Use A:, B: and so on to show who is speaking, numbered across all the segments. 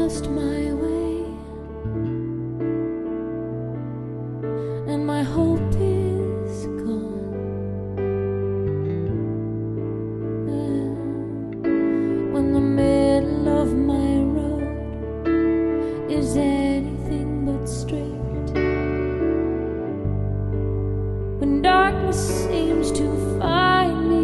A: lost my way, and my hope is gone. When the middle of my road is anything but straight, when darkness seems to find me,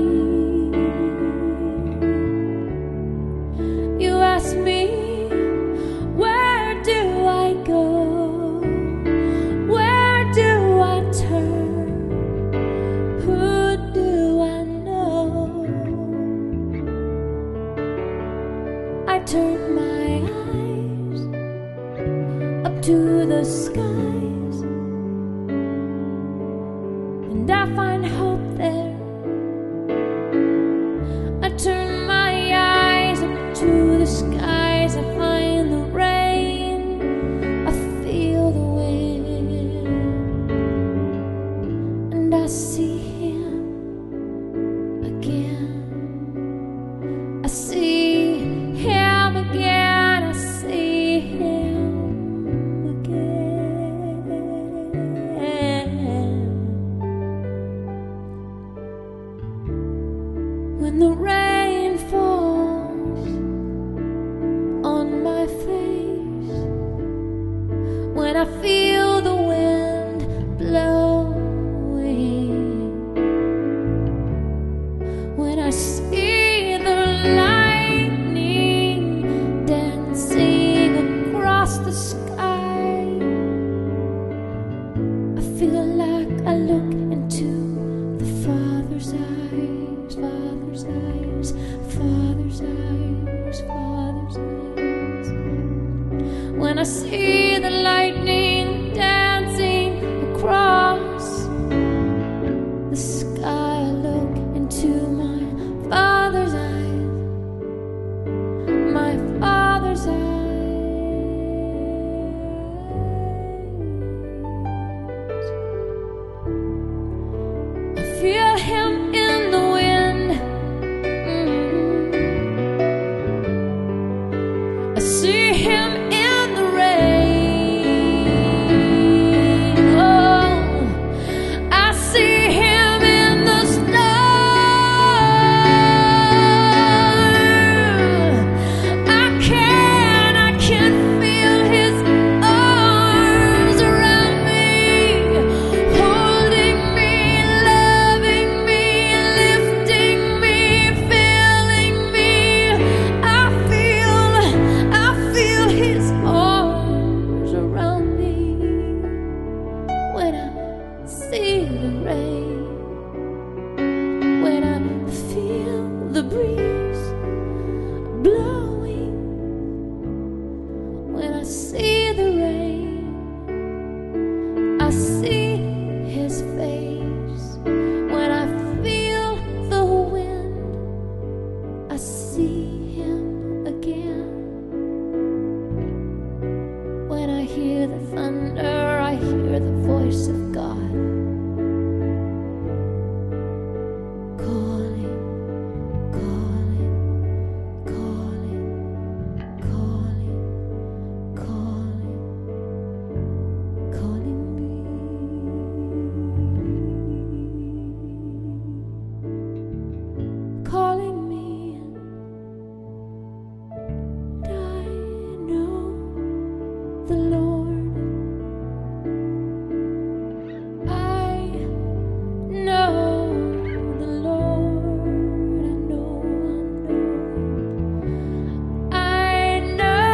A: you ask me, where do I go? Where do I turn? Who do I know? I turn my eyes up to the skies, and I find hope there. I turn my eyes up to the skies, I find the rain, I feel the wind, and I see him again. I see him again, I see him again. When the rain falls on my face, when I feel the wind blowing, when I see the lightning dancing across the sky, I feel like I look into the Father's eyes, Father's eyes, Father's eyes, Father's eyes. When I see the lightning dancing across the sky, I look into my Father's eyes, my Father's eyes. I feel him in the wind. I see him in the rain. Oh, I see him in the storm. I can feel his arms around me, holding me, loving me, lifting me, filling me. I feel his arms around me when I see the rain, when I feel the breeze blowing, when I see the rain, I see his face. When I feel the wind, I see him again. When I hear the thunder, I hear the voice of God calling, calling, calling, calling, calling, calling me. Calling me, and I know the Lord. I know the Lord. I know.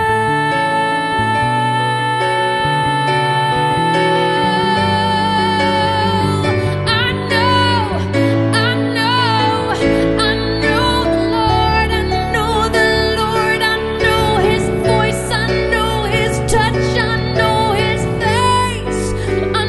A: His voice, I know his touch, I know his face. I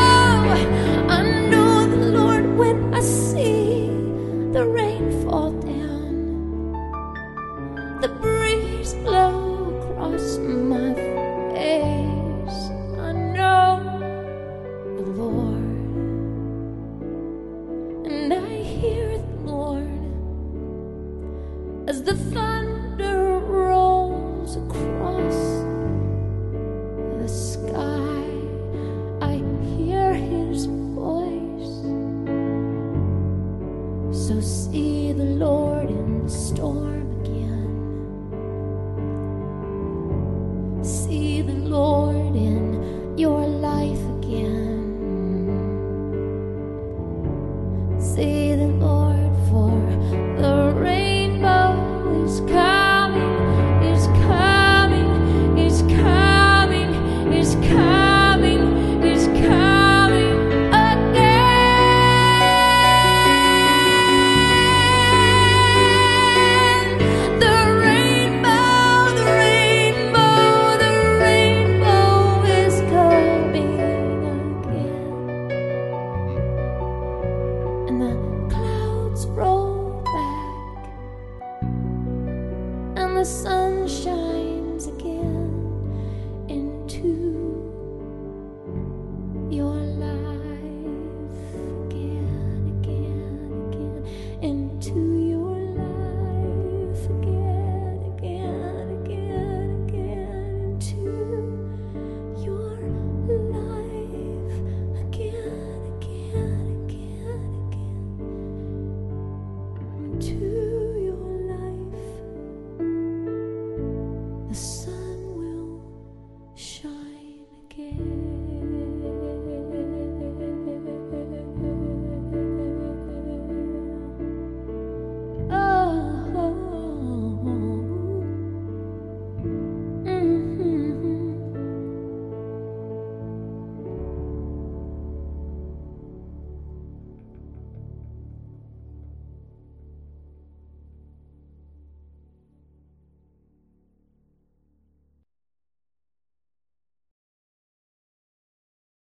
A: know the Lord. When I see the rain fall down, the breeze blow across my face, I know the Lord, and I hear the Lord as the thunder rolls across the sun shines again.